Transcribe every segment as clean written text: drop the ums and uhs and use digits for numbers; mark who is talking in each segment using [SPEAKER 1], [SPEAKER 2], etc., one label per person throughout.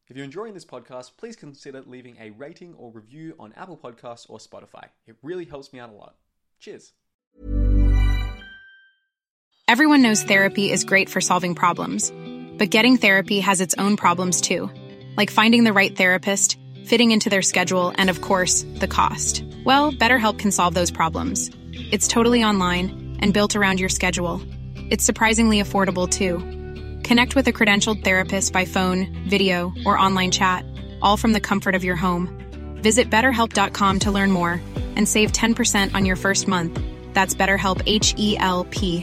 [SPEAKER 1] If you're enjoying this podcast, please consider leaving a rating or review on Apple Podcasts or Spotify. It really helps me out a lot. Cheers.
[SPEAKER 2] Everyone knows therapy is great for solving problems, but getting therapy has its own problems too, like finding the right therapist, fitting into their schedule, and of course, the cost. Well, BetterHelp can solve those problems. It's totally online and built around your schedule. It's surprisingly affordable too. Connect with a credentialed therapist by phone, video, or online chat, all from the comfort of your home. Visit BetterHelp.com to learn more and save 10% on your first month. That's BetterHelp, H-E-L-P.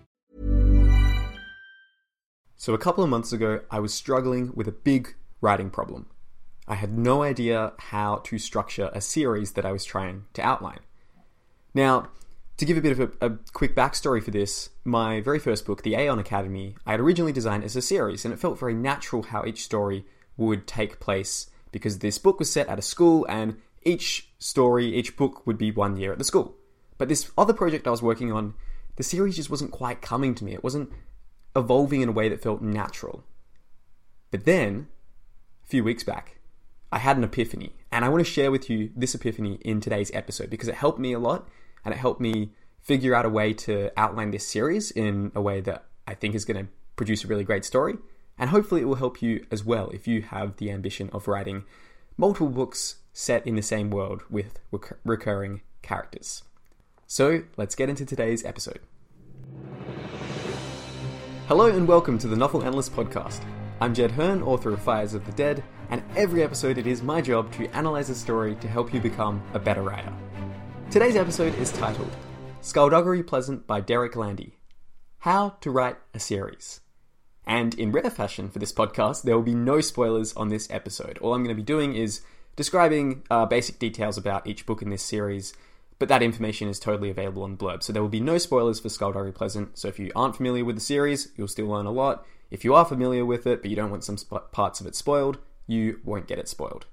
[SPEAKER 1] So a couple of months ago, I was struggling with a big writing problem. I had no idea how to structure a series that I was trying to outline. Now, to give a bit of a quick backstory for this, my very first book, The Aeon Academy, I had originally designed as a series, and it felt very natural how each story would take place because this book was set at a school, and each book would be 1 year at the school. But this other project I was working on, the series just wasn't quite coming to me. It wasn't evolving in a way that felt natural. But then, a few weeks back, I had an epiphany, and I want to share with you this epiphany in today's episode because it helped me a lot. And it helped me figure out a way to outline this series in a way that I think is going to produce a really great story. And hopefully it will help you as well if you have the ambition of writing multiple books set in the same world with recurring characters. So let's get into today's episode. Hello and welcome to the Novel Analyst Podcast. I'm Jed Hearn, author of Fires of the Dead, and every episode it is my job to analyze a story to help you become a better writer. Today's episode is titled Skullduggery Pleasant by Derek Landy. How to Write a Series. And in rare fashion for this podcast, there will be no spoilers on this episode. All I'm going to be doing is describing basic details about each book in this series, but that information is totally available on the blurb. So there will be no spoilers for Skullduggery Pleasant. So if you aren't familiar with the series, you'll still learn a lot. If you are familiar with it, but you don't want some parts of it spoiled, you won't get it spoiled.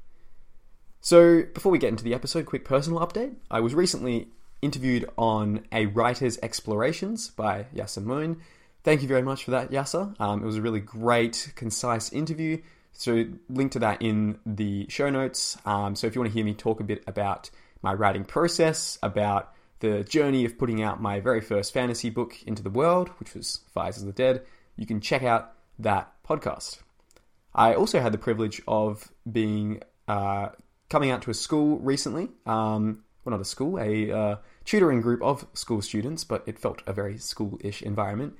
[SPEAKER 1] So, before we get into the episode, quick personal update. I was recently interviewed on A Writer's Explorations by Yasser Moin. Thank you very much for that, Yasser. It was a really great, concise interview. So, link to that in the show notes. So, if you want to hear me talk a bit about my writing process, about the journey of putting out my very first fantasy book into the world, which was Fires of the Dead, you can check out that podcast. I also had the privilege of being coming out to a school recently. Well, not a school, a tutoring group of school students, but it felt a very school-ish environment.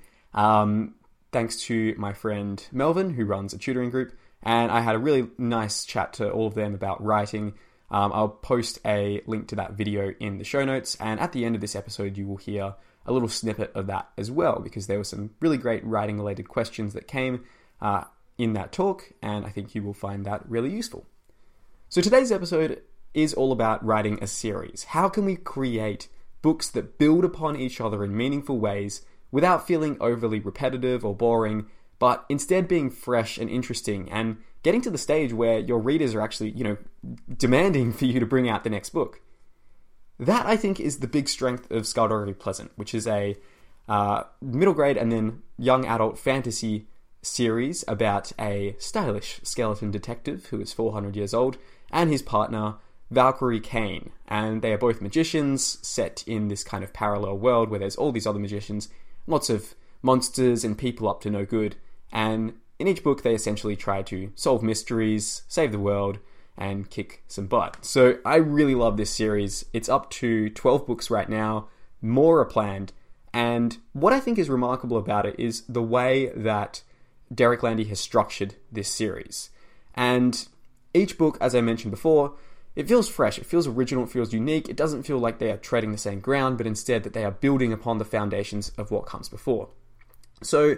[SPEAKER 1] Thanks to my friend Melvin, who runs a tutoring group, and I had a really nice chat to all of them about writing. I'll post a link to that video in the show notes, and at the end of this episode, you will hear a little snippet of that as well, because there were some really great writing-related questions that came in that talk, and I think you will find that really useful. So today's episode is all about writing a series. How can we create books that build upon each other in meaningful ways without feeling overly repetitive or boring, but instead being fresh and interesting and getting to the stage where your readers are actually, demanding for you to bring out the next book? That, I think, is the big strength of Skullduggery Pleasant, which is a middle grade and then young adult fantasy series about a stylish skeleton detective who is 400 years old and his partner, Valkyrie Kane. And they are both magicians set in this kind of parallel world where there's all these other magicians, lots of monsters and people up to no good. And in each book, they essentially try to solve mysteries, save the world, and kick some butt. So I really love this series. It's up to 12 books right now. More are planned. And what I think is remarkable about it is the way that Derek Landy has structured this series. And each book, as I mentioned before, it feels fresh, it feels original, it feels unique. It doesn't feel like they are treading the same ground, but instead that they are building upon the foundations of what comes before. So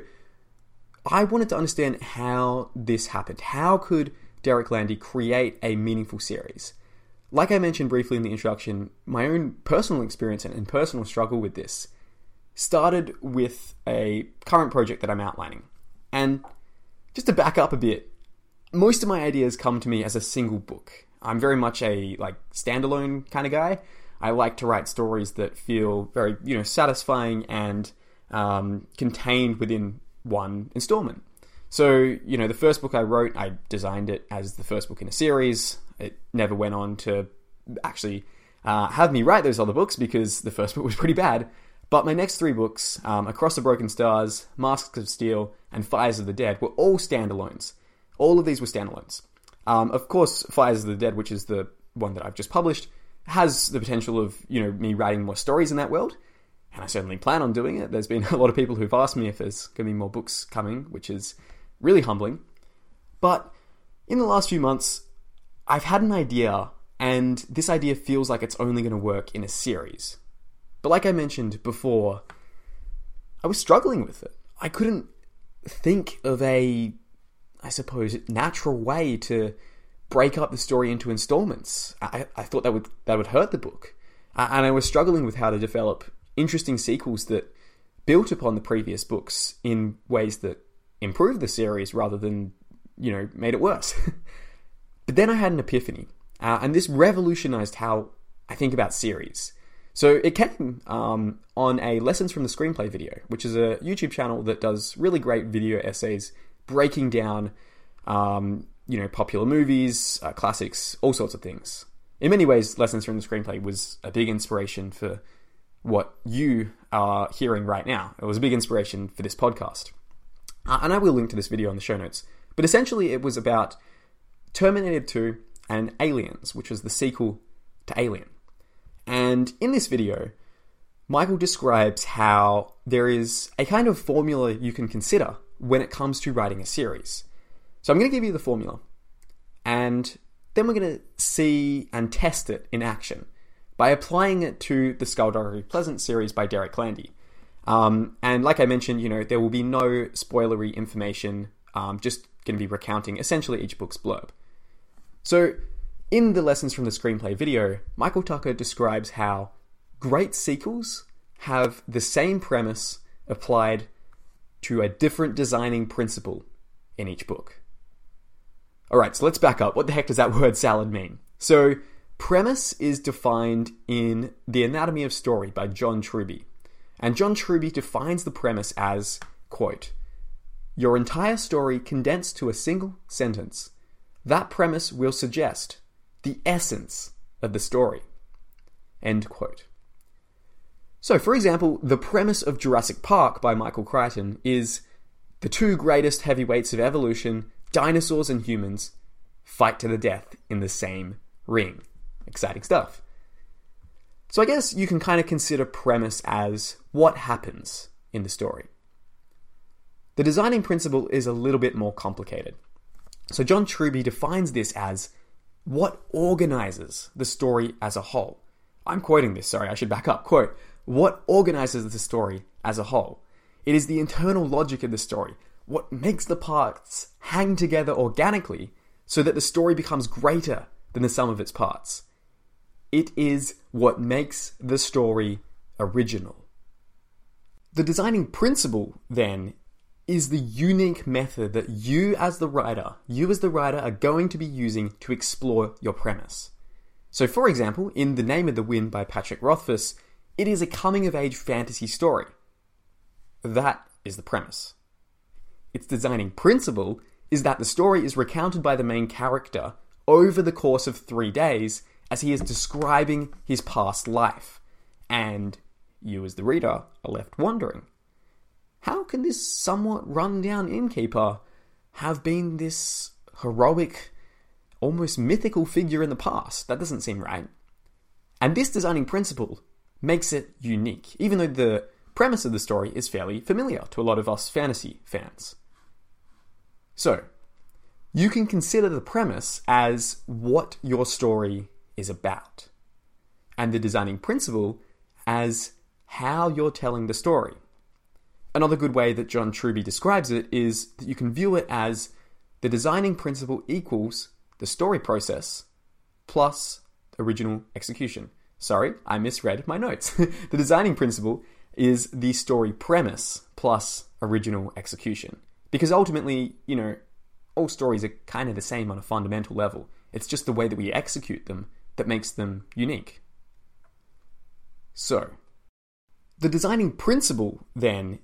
[SPEAKER 1] I wanted to understand how this happened. How could Derek Landy create a meaningful series? Like I mentioned briefly in the introduction, my own personal experience and personal struggle with this started with a current project that I'm outlining. And just to back up a bit, most of my ideas come to me as a single book. I'm very much a standalone kind of guy. I like to write stories that feel very, satisfying and contained within one installment. So, the first book I wrote, I designed it as the first book in a series. It never went on to actually have me write those other books because the first book was pretty bad. But my next 3 books, Across the Broken Stars, Masks of Steel, and Fires of the Dead, were all standalones. All of these were standalones. Of course, Fires of the Dead, which is the one that I've just published, has the potential of, me writing more stories in that world. And I certainly plan on doing it. There's been a lot of people who've asked me if there's going to be more books coming, which is really humbling. But in the last few months, I've had an idea, and this idea feels like it's only going to work in a series. But like I mentioned before, I was struggling with it. I couldn't think of a, I suppose, natural way to break up the story into installments. I thought that would hurt the book. And I was struggling with how to develop interesting sequels that built upon the previous books in ways that improved the series rather than, made it worse. But then I had an epiphany, and this revolutionized how I think about series. So it came on a Lessons from the Screenplay video, which is a YouTube channel that does really great video essays breaking down, popular movies, classics, all sorts of things. In many ways, Lessons from the Screenplay was a big inspiration for what you are hearing right now. It was a big inspiration for this podcast. And I will link to this video in the show notes. But essentially, it was about Terminator 2 and Aliens, which was the sequel to Alien. And in this video, Michael describes how there is a kind of formula you can consider when it comes to writing a series. So I'm going to give you the formula, and then we're going to see and test it in action by applying it to the Skullduggery Pleasant series by Derek Landy. And like I mentioned, there will be no spoilery information, just going to be recounting essentially each book's blurb. So in the Lessons from the Screenplay video, Michael Tucker describes how great sequels have the same premise applied to a different designing principle in each book. Alright, so let's back up. What the heck does that word salad mean? So, premise is defined in The Anatomy of Story by John Truby. And John Truby defines the premise as, quote, "Your entire story condensed to a single sentence. That premise will suggest the essence of the story." End quote. So, for example, the premise of Jurassic Park by Michael Crichton is the 2 greatest heavyweights of evolution, dinosaurs and humans, fight to the death in the same ring. Exciting stuff. So I guess you can kind of consider premise as what happens in the story. The designing principle is a little bit more complicated. So John Truby defines this as what organizes the story as a whole. I'm quoting this, sorry, I should back up. Quote, "What organizes the story as a whole? It is the internal logic of the story, what makes the parts hang together organically so that the story becomes greater than the sum of its parts. It is what makes the story original." The designing principle, then, is the unique method that you as the writer are going to be using to explore your premise. So, for example, in The Name of the Wind by Patrick Rothfuss, it is a coming-of-age fantasy story. That is the premise. Its designing principle is that the story is recounted by the main character over the course of 3 days as he is describing his past life. And you as the reader are left wondering, how can this somewhat run-down innkeeper have been this heroic, almost mythical figure in the past? That doesn't seem right. And this designing principle makes it unique, even though the premise of the story is fairly familiar to a lot of us fantasy fans. So, you can consider the premise as what your story is about, and the designing principle as how you're telling the story. Another good way that John Truby describes it is that you can view it as the designing principle equals the story process plus original execution. Sorry, I misread my notes. The designing principle is the story premise plus original execution. Because ultimately, all stories are kind of the same on a fundamental level. It's just the way that we execute them that makes them unique. So, the designing principle, then,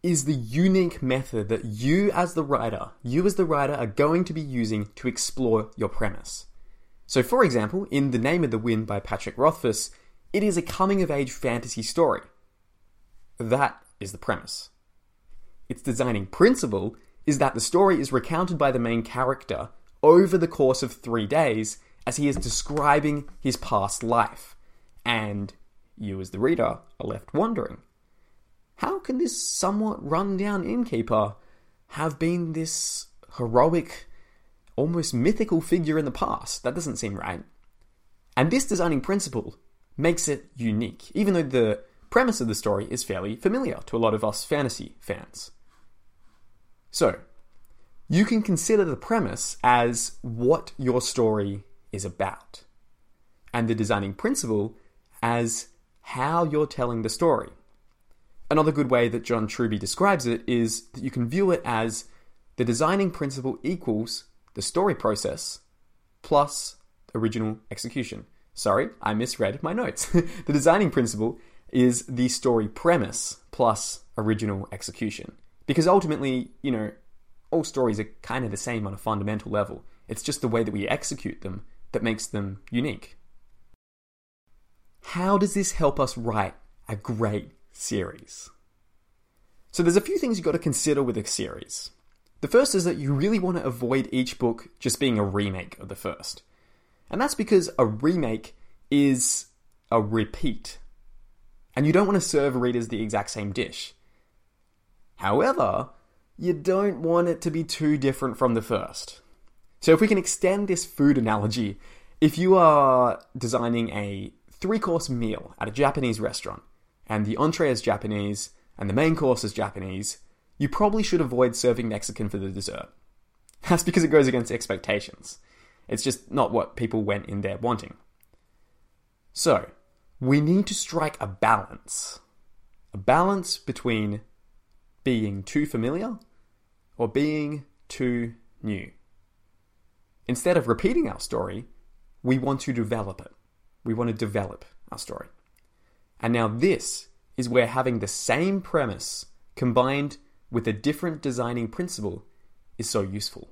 [SPEAKER 1] is the unique method that you as the writer are going to be using to explore your premise. So for example, in The Name of the Wind by Patrick Rothfuss, it is a coming-of-age fantasy story. That is the premise. Its designing principle is that the story is recounted by the main character over the course of 3 days as he is describing his past life. And you as the reader are left wondering, how can this somewhat run-down innkeeper have been this heroic, almost mythical figure in the past? That doesn't seem right. And this designing principle makes it unique, even though the premise of the story is fairly familiar to a lot of us fantasy fans. So, you can consider the premise as what your story is about, and the designing principle as how you're telling the story. Another good way that John Truby describes it is that you can view it as the designing principle equals the story process plus original execution. Sorry, I misread my notes. The designing principle is the story premise plus original execution. Because ultimately, all stories are kind of the same on a fundamental level. It's just the way that we execute them that makes them unique. How does this help us write a great series? So there's a few things you've got to consider with a series. The first is that you really want to avoid each book just being a remake of the first. And that's because a remake is a repeat. And you don't want to serve readers the exact same dish. However, you don't want it to be too different from the first. So if we can extend this food analogy, if you are designing a 3-course meal at a Japanese restaurant, and the entree is Japanese, and the main course is Japanese, you probably should avoid serving Mexican for the dessert. That's because it goes against expectations. It's just not what people went in there wanting. So, we need to strike a balance. A balance between being too familiar or being too new. Instead of repeating our story, we want to develop it. We want to develop our story. And now this is where having the same premise combined with a different designing principle is so useful.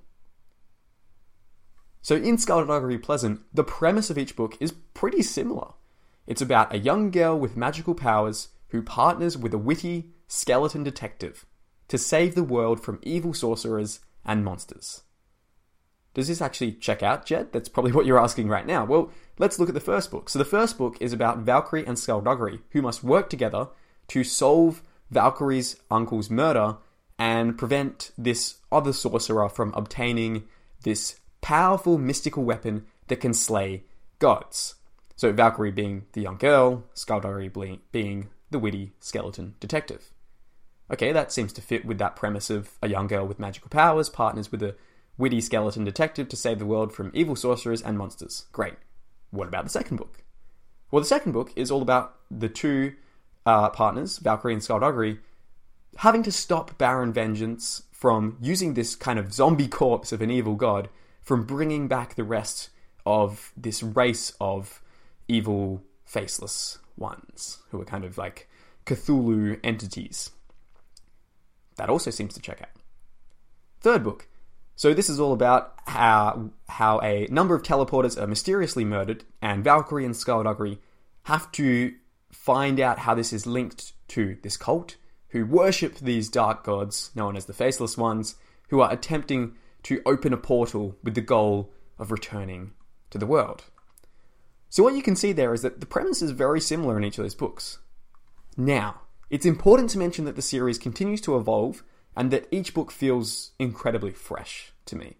[SPEAKER 1] So in Skullduggery Pleasant, the premise of each book is pretty similar. It's about a young girl with magical powers who partners with a witty skeleton detective to save the world from evil sorcerers and monsters. Does this actually check out, Jed? That's probably what you're asking right now. Well, let's look at the first book. So the first book is about Valkyrie and Skullduggery, who must work together to solve Valkyrie's uncle's murder and prevent this other sorcerer from obtaining this powerful mystical weapon that can slay gods. So Valkyrie being the young girl, Skullduggery being the witty skeleton detective. Okay, that seems to fit with that premise of a young girl with magical powers partners with a witty skeleton detective to save the world from evil sorcerers and monsters. Great. What about the second book? Well, the second book is all about the two partners, Valkyrie and Skullduggery, having to stop Baron Vengeance from using this kind of zombie corpse of an evil god from bringing back the rest of this race of evil, faceless ones, who are kind of like Cthulhu entities. That also seems to check out. Third book. So this is all about how a number of teleporters are mysteriously murdered, and Valkyrie and Skullduggery have to find out how this is linked to this cult, who worship these dark gods, known as the Faceless Ones, who are attempting to open a portal with the goal of returning to the world. So what you can see there is that the premise is very similar in each of those books. Now, it's important to mention that the series continues to evolve and that each book feels incredibly fresh to me.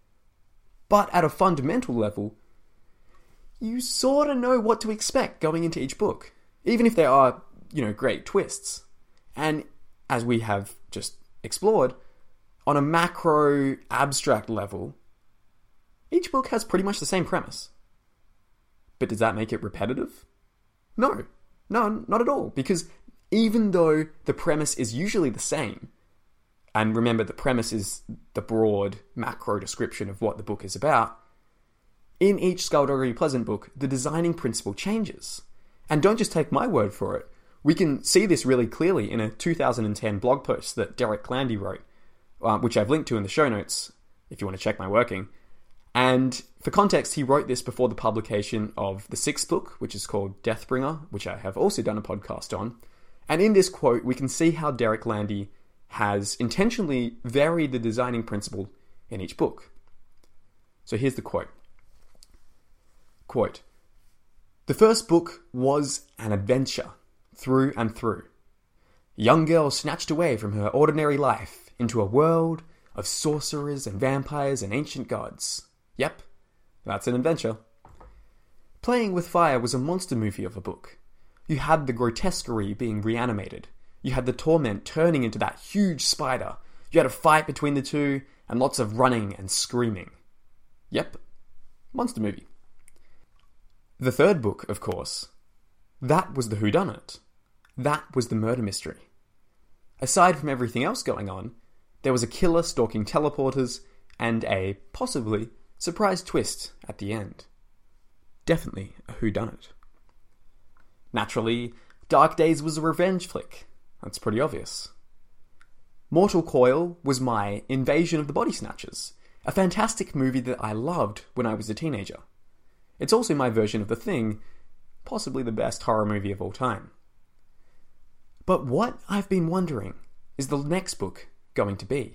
[SPEAKER 1] But at a fundamental level, you sort of know what to expect going into each book, even if there are, great twists. And as we have just explored, on a macro, abstract level, each book has pretty much the same premise. But does that make it repetitive? No, not at all. Because even though the premise is usually the same, and remember the premise is the broad macro description of what the book is about, in each Skullduggery Pleasant book, the designing principle changes. And don't just take my word for it. We can see this really clearly in a 2010 blog post that Derek Landy wrote, which I've linked to in the show notes if you want to check my working. And for context, he wrote this before the publication of the sixth book, which is called Deathbringer, which I have also done a podcast on. And in this quote, we can see how Derek Landy has intentionally varied the designing principle in each book. So here's the quote. Quote, "The first book was an adventure, through and through. A young girl snatched away from her ordinary life into a world of sorcerers and vampires and ancient gods. Yep, that's an adventure. Playing with Fire was a monster movie of a book. You had the grotesquerie being reanimated. You had the torment turning into that huge spider. You had a fight between the two, and lots of running and screaming. Yep, monster movie. The third book, of course, that was the whodunit. That was the murder mystery. Aside from everything else going on, there was a killer stalking teleporters and a, possibly, surprise twist at the end. Definitely a whodunit. Naturally, Dark Days was a revenge flick. That's pretty obvious. Mortal Coil was my Invasion of the Body Snatchers, a fantastic movie that I loved when I was a teenager. It's also my version of The Thing, possibly the best horror movie of all time. But what I've been wondering is the next book going to be?"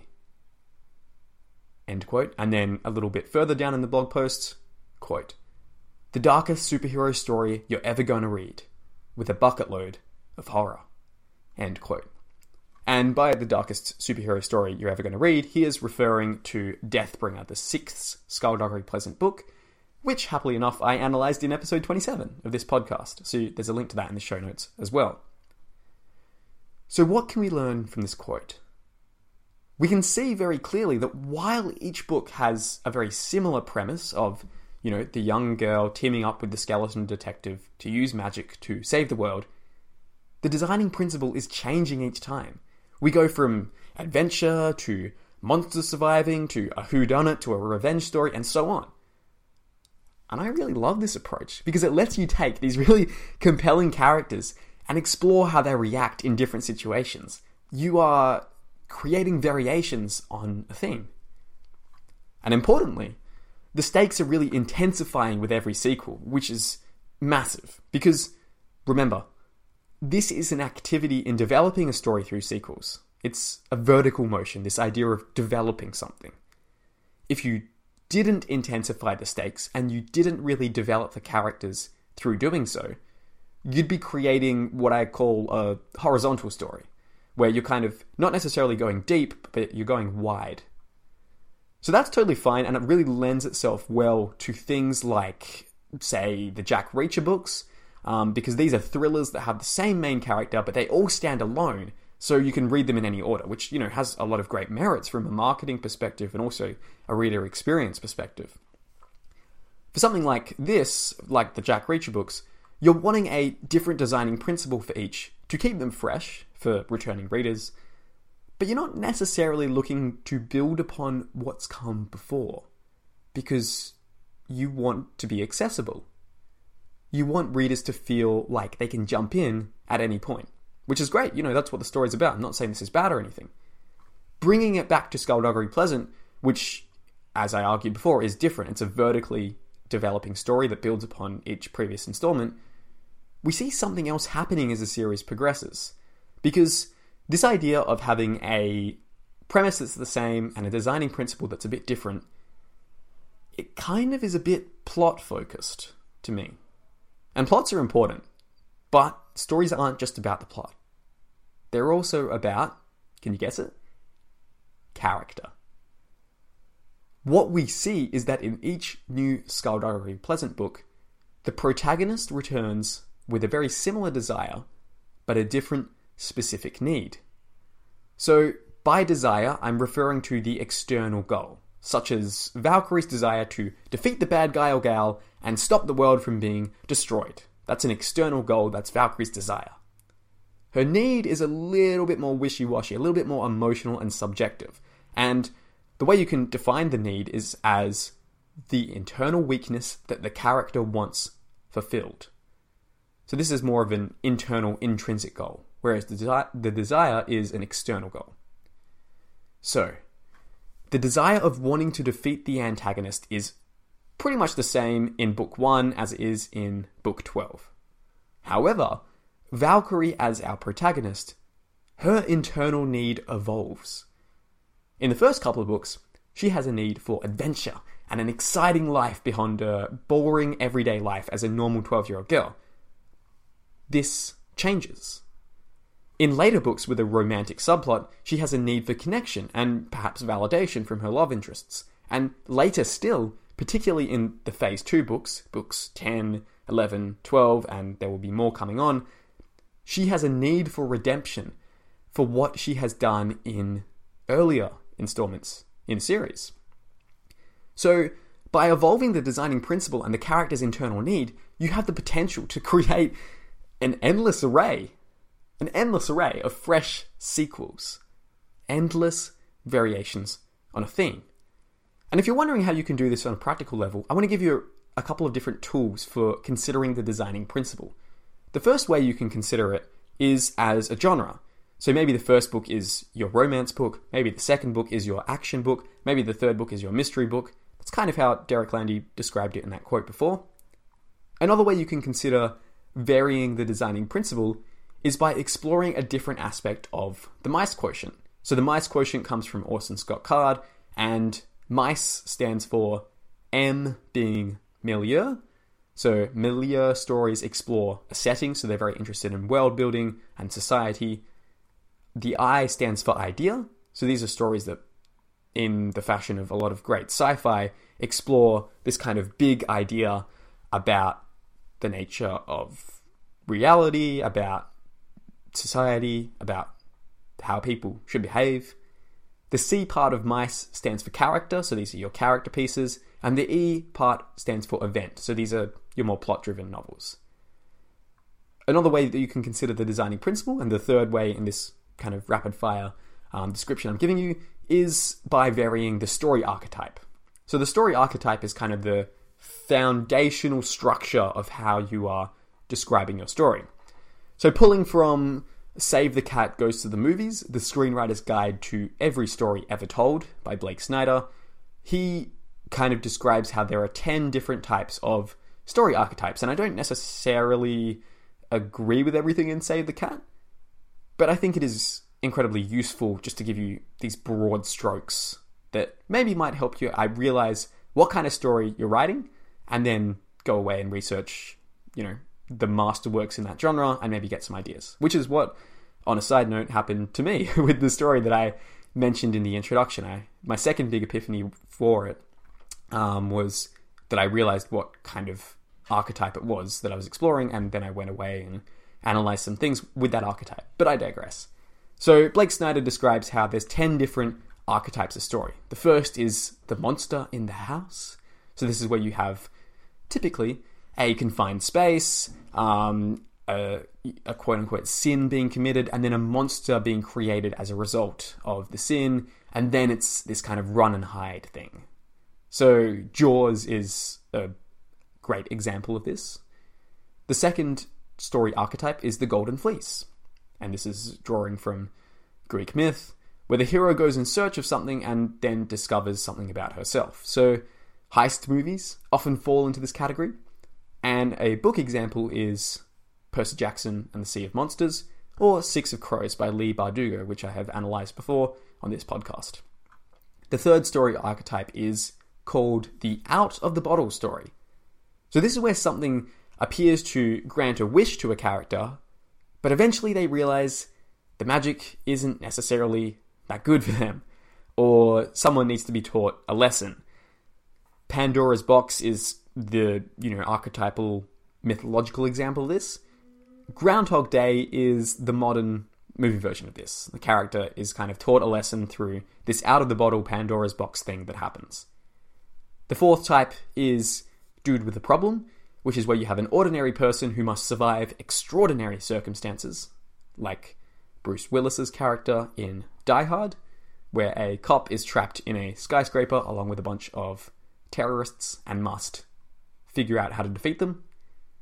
[SPEAKER 1] End quote. And then a little bit further down in the blog post, quote, "The darkest superhero story you're ever going to read, with a bucket load of horror." End quote. And by the darkest superhero story you're ever going to read, he is referring to Deathbringer, the sixth Skullduggery Pleasant book, which, happily enough, I analysed in episode 27 of this podcast. So there's a link to that in the show notes as well. So what can we learn from this quote? We can see very clearly that while each book has a very similar premise of, the young girl teaming up with the skeleton detective to use magic to save the world, the designing principle is changing each time. We go from adventure to monster surviving to a whodunit to a revenge story and so on. And I really love this approach because it lets you take these really compelling characters and explore how they react in different situations. You are creating variations on a theme. And importantly, the stakes are really intensifying with every sequel, which is massive. Because, remember, this is an activity in developing a story through sequels. It's a vertical motion, this idea of developing something. If you didn't intensify the stakes and you didn't really develop the characters through doing so, you'd be creating what I call a horizontal story, where you're kind of not necessarily going deep, but you're going wide. So that's totally fine, and it really lends itself well to things like, say, the Jack Reacher books, because these are thrillers that have the same main character, but they all stand alone, so you can read them in any order, which, has a lot of great merits from a marketing perspective and also a reader experience perspective. For something like this, like the Jack Reacher books, you're wanting a different designing principle for each to keep them fresh for returning readers, but you're not necessarily looking to build upon what's come before, because you want to be accessible. You want readers to feel like they can jump in at any point, which is great. That's what the story's about. I'm not saying this is bad or anything. Bringing it back to Skullduggery Pleasant, which, as I argued before, is different. It's a vertically developing story that builds upon each previous installment. We see something else happening as the series progresses, because this idea of having a premise that's the same and a designing principle that's a bit different, it kind of is a bit plot-focused to me. And plots are important, but stories aren't just about the plot. They're also about, can you guess it? Character. What we see is that in each new Skullduggery Pleasant book, the protagonist returns with a very similar desire, but a different specific need. So, by desire, I'm referring to the external goal, such as Valkyrie's desire to defeat the bad guy or gal and stop the world from being destroyed. That's an external goal, that's Valkyrie's desire. Her need is a little bit more wishy-washy, a little bit more emotional and subjective. And the way you can define the need is as the internal weakness that the character wants fulfilled. So this is more of an internal, intrinsic goal, whereas the desire is an external goal. So, the desire of wanting to defeat the antagonist is pretty much the same in Book 1 as it is in Book 12. However, Valkyrie as our protagonist, her internal need evolves. In the first couple of books, she has a need for adventure and an exciting life beyond her boring everyday life as a normal 12-year-old girl. This changes. In later books with a romantic subplot, she has a need for connection and perhaps validation from her love interests. And later still, particularly in the Phase 2 books, books 10, 11, 12, and there will be more coming on, she has a need for redemption for what she has done in earlier installments in the series. So, by evolving the designing principle and the character's internal need, you have the potential to create an endless array of fresh sequels, endless variations on a theme. And if you're wondering how you can do this on a practical level, I want to give you a couple of different tools for considering the designing principle. The first way you can consider it is as a genre. So maybe the first book is your romance book, maybe the second book is your action book, maybe the third book is your mystery book. That's kind of how Derek Landy described it in that quote before. Another way you can consider varying the designing principle is by exploring a different aspect of the mice quotient. So the mice quotient comes from Orson Scott Card, and mice stands for M being milieu. So milieu stories explore a setting, so they're very interested in world building and society. The I stands for idea. So these are stories that, in the fashion of a lot of great sci-fi, explore this kind of big idea about the nature of reality, about society, about how people should behave. The C part of mice stands for character, so these are your character pieces, and the E part stands for event, so these are your more plot-driven novels. Another way that you can consider the designing principle, and the third way in this kind of rapid-fire description I'm giving you, is by varying the story archetype. So the story archetype is kind of the foundational structure of how you are describing your story. So pulling from Save the Cat Goes to the Movies, the screenwriter's guide to every story ever told by Blake Snyder, he kind of describes how there are 10 different types of story archetypes. And I don't necessarily agree with everything in Save the Cat, but I think it is incredibly useful just to give you these broad strokes that maybe might help you realize what kind of story you're writing, and then go away and research, the masterworks in that genre and maybe get some ideas. Which is what, on a side note, happened to me with the story that I mentioned in the introduction. My second big epiphany for it was that I realized what kind of archetype it was that I was exploring, and then I went away and analyzed some things with that archetype. But I digress. So Blake Snyder describes how there's 10 different archetypes of story. The first is the monster in the house. So this is where you have typically a confined space, a quote-unquote sin being committed, and then a monster being created as a result of the sin, and then it's this kind of run and hide thing. So Jaws is a great example of this. The second story archetype is the Golden Fleece, and this is drawing from Greek myth, where the hero goes in search of something and then discovers something about herself. So heist movies often fall into this category, and a book example is Percy Jackson and the Sea of Monsters, or Six of Crows by Leigh Bardugo, which I have analysed before on this podcast. The third story archetype is called the out of the bottle story. So this is where something appears to grant a wish to a character, but eventually they realise the magic isn't necessarily that good for them, or someone needs to be taught a lesson. Pandora's box is the, archetypal mythological example of this. Groundhog Day is the modern movie version of this. The character is kind of taught a lesson through this out-of-the-bottle Pandora's box thing that happens. The fourth type is Dude with a Problem, which is where you have an ordinary person who must survive extraordinary circumstances, like Bruce Willis's character in Die Hard, where a cop is trapped in a skyscraper along with a bunch of terrorists and must figure out how to defeat them.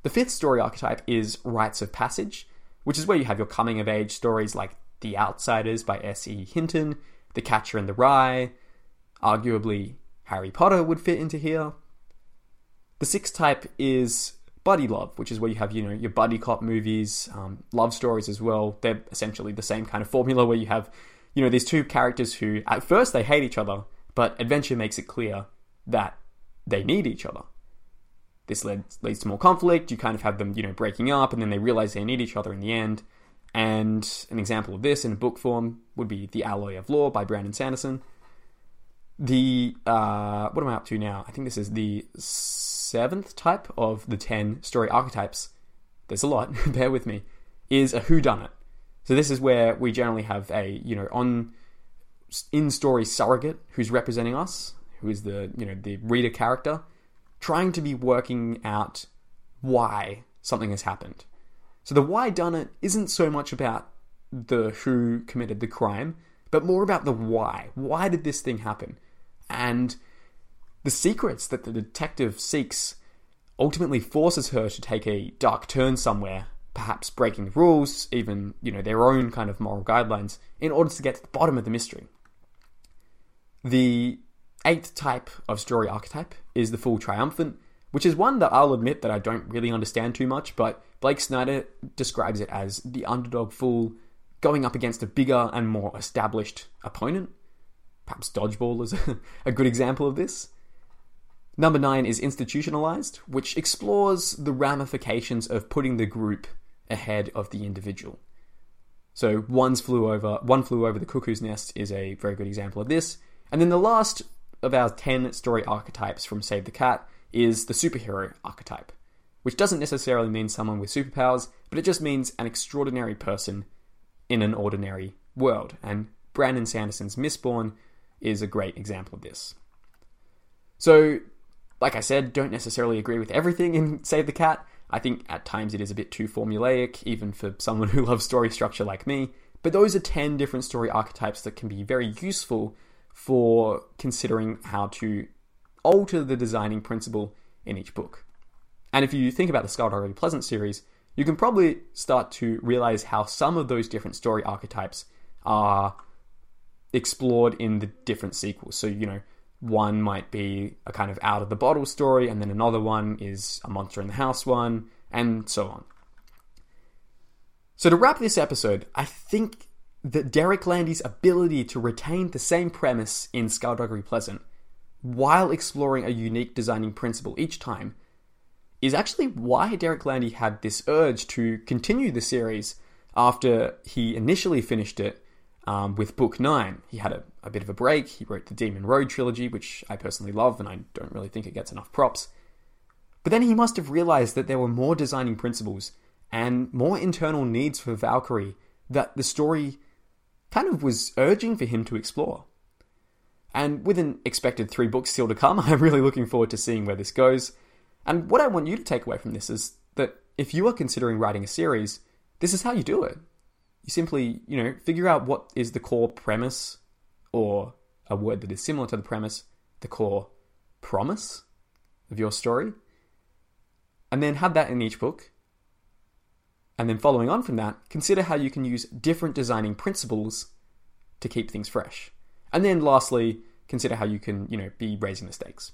[SPEAKER 1] The fifth story archetype is rites of passage, which is where you have your coming-of-age stories like The Outsiders by S.E. Hinton, The Catcher in the Rye. Arguably, Harry Potter would fit into here. The sixth type is buddy love, which is where you have, your buddy cop movies, love stories as well. They're essentially the same kind of formula where you have, these two characters who, at first, they hate each other, but adventure makes it clear that they need each other. This leads to more conflict. You kind of have them, breaking up, and then they realize they need each other in the end. And an example of this in book form would be The Alloy of Law by Brandon Sanderson. What am I up to now? I think this is the seventh type of the 10 story archetypes. There's a lot, bear with me, is a whodunit. So this is where we generally have a, in-story surrogate who's representing us, who is the reader character, trying to be working out why something has happened. So the why done it isn't so much about the who committed the crime, but more about the why. Why did this thing happen? And the secrets that the detective seeks ultimately forces her to take a dark turn somewhere, perhaps breaking the rules, even, their own kind of moral guidelines, in order to get to the bottom of the mystery. The eighth type of story archetype is the full triumphant, which is one that I'll admit that I don't really understand too much, but Blake Snyder describes it as the underdog fool going up against a bigger and more established opponent. Perhaps Dodgeball is a good example of this. Number 9 is institutionalized, which explores the ramifications of putting the group ahead of the individual. So One Flew Over the Cuckoo's Nest is a very good example of this. And then the last of our 10 story archetypes from Save the Cat is the superhero archetype, which doesn't necessarily mean someone with superpowers, but it just means an extraordinary person in an ordinary world. And Brandon Sanderson's Mistborn is a great example of this. So, like I said, don't necessarily agree with everything in Save the Cat. I think at times it is a bit too formulaic, even for someone who loves story structure like me. But those are 10 different story archetypes that can be very useful for considering how to alter the designing principle in each book. And if you think about the Skullduggery Pleasant series, you can probably start to realize how some of those different story archetypes are explored in the different sequels. So, one might be a kind of out-of-the-bottle story, and then another one is a monster in the house one, and so on. So to wrap this episode, I think that Derek Landy's ability to retain the same premise in Skullduggery Pleasant while exploring a unique designing principle each time is actually why Derek Landy had this urge to continue the series after he initially finished it with Book 9. He had a bit of a break. He wrote the Demon Road trilogy, which I personally love, and I don't really think it gets enough props. But then he must have realized that there were more designing principles and more internal needs for Valkyrie that the story kind of was urging for him to explore. And with an expected 3 books still to come, I'm really looking forward to seeing where this goes. And what I want you to take away from this is that if you are considering writing a series, this is how you do it. You simply, figure out what is the core premise, or a word that is similar to the premise, the core promise of your story, and then have that in each book. And then following on from that, consider how you can use different designing principles to keep things fresh. And then lastly, consider how you can, be raising the stakes.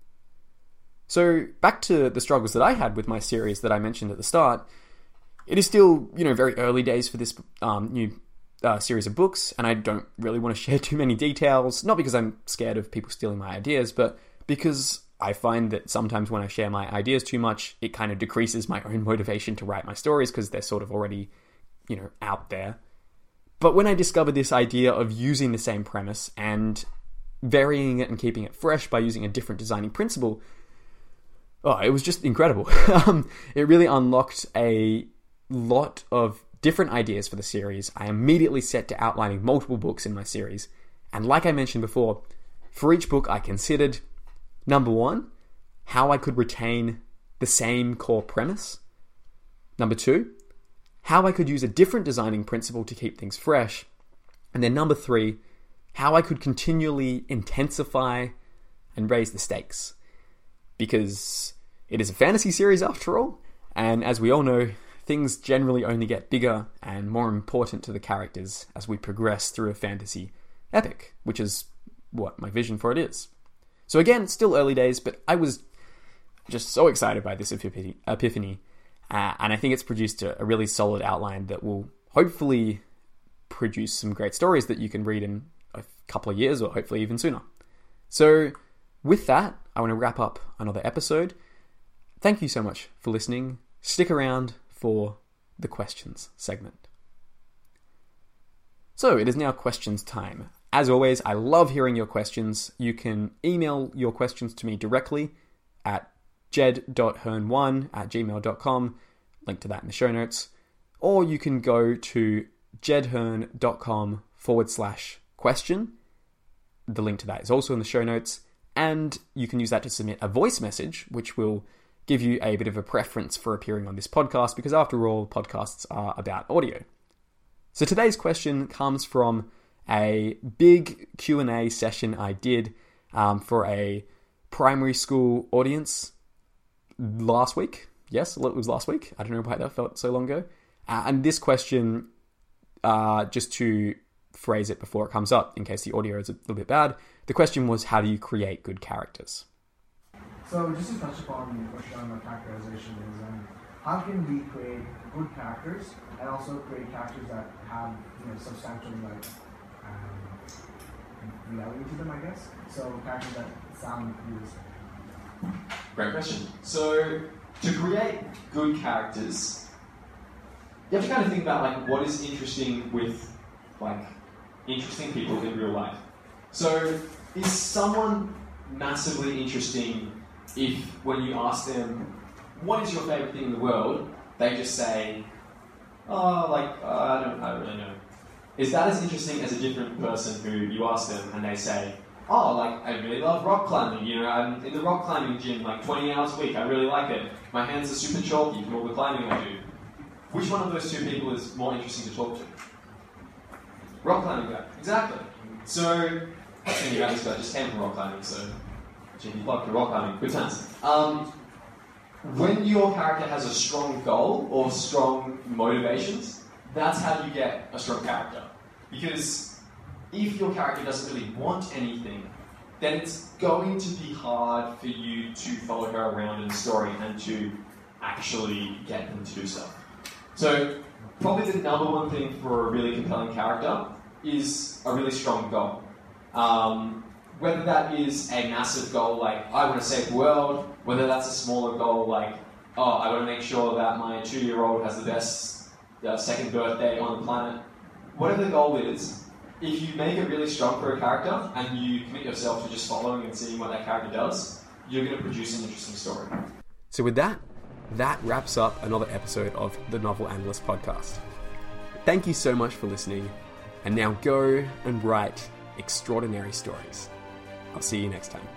[SPEAKER 1] So back to the struggles that I had with my series that I mentioned at the start. It is still, very early days for this new series of books, and I don't really want to share too many details, not because I'm scared of people stealing my ideas, but because I find that sometimes when I share my ideas too much, it kind of decreases my own motivation to write my stories because they're sort of already, out there. But when I discovered this idea of using the same premise and varying it and keeping it fresh by using a different designing principle, it was just incredible. It really unlocked a lot of different ideas for the series. I immediately set to outlining multiple books in my series. And like I mentioned before, for each book I considered, number 1, how I could retain the same core premise. Number 2, how I could use a different designing principle to keep things fresh. And then number 3, how I could continually intensify and raise the stakes. Because it is a fantasy series after all, And as we all know, things generally only get bigger and more important to the characters as we progress through a fantasy epic, which is what my vision for it is. So again, it's still early days, but I was just so excited by this epiphany, and I think it's produced a really solid outline that will hopefully produce some great stories that you can read in a couple of years, or hopefully even sooner. So with that, I want to wrap up another episode. Thank you so much for listening. Stick around for the questions segment. So it is now questions time. As always, I love hearing your questions. You can email your questions to me directly at jed.hearn1@gmail.com. Link to that in the show notes. Or you can go to jedhearn.com/question. The link to that is also in the show notes. And you can use that to submit a voice message, which will give you a bit of a preference for appearing on this podcast, because after all, podcasts are about audio. So today's question comes from a big Q&A session I did for a primary school audience last week. Yes, it was last week. I don't know why that felt so long ago. And this question, just to phrase it before it comes up, in case the audio is a little bit bad, the question was, how do you create good characters?
[SPEAKER 3] So just to touch upon the question on characterization is, how can we create good characters and also create characters that have substantial reality to them, I guess. So characters that sound realistic.
[SPEAKER 4] Great question. So to create good characters, you have to kind of think about what is interesting with interesting people in real life. So is someone massively interesting if when you ask them, what is your favorite thing in the world, they just say, I don't really know. Is that as interesting as a different person who you ask them and they say, I really love rock climbing, I'm in the rock climbing gym 20 hours a week, I really like it. My hands are super chalky from all the climbing I do. Which one of those two people is more interesting to talk to? Rock climbing guy, exactly. So, and you guys just came from rock climbing, so GP plug for rock climbing, good times. When your character has a strong goal or strong motivations, that's how you get a strong character. Because if your character doesn't really want anything, then it's going to be hard for you to follow her around in the story and to actually get them to do stuff. So probably the number one thing for a really compelling character is a really strong goal. Whether that is a massive goal I want to save the world, whether that's a smaller goal I want to make sure that my 2-year-old has the best second birthday on the planet. Whatever the goal is, if you make it really strong for a character and you commit yourself to just following and seeing what that character does, you're going to produce an interesting story.
[SPEAKER 1] So with that wraps up another episode of the Novel Analyst Podcast. Thank you so much for listening, and now go and write extraordinary stories. I'll see you next time.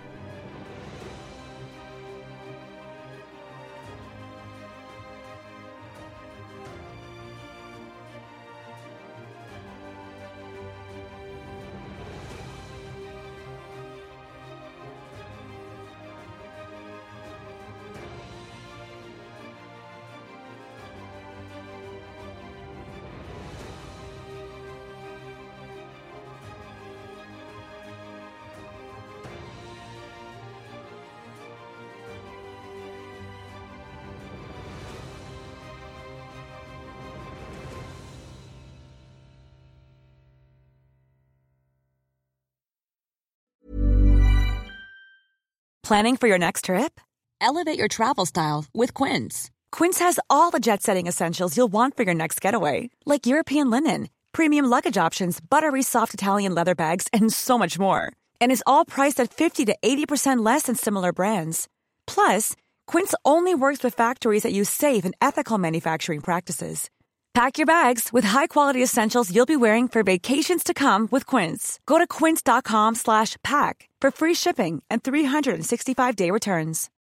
[SPEAKER 5] Planning for your next trip? Elevate your travel style with Quince. Quince has all the jet-setting essentials you'll want for your next getaway, like European linen, premium luggage options, buttery soft Italian leather bags, and so much more. And is all priced at 50 to 80% less than similar brands. Plus, Quince only works with factories that use safe and ethical manufacturing practices. Pack your bags with high-quality essentials you'll be wearing for vacations to come with Quince. Go to quince.com/pack for free shipping and 365-day returns.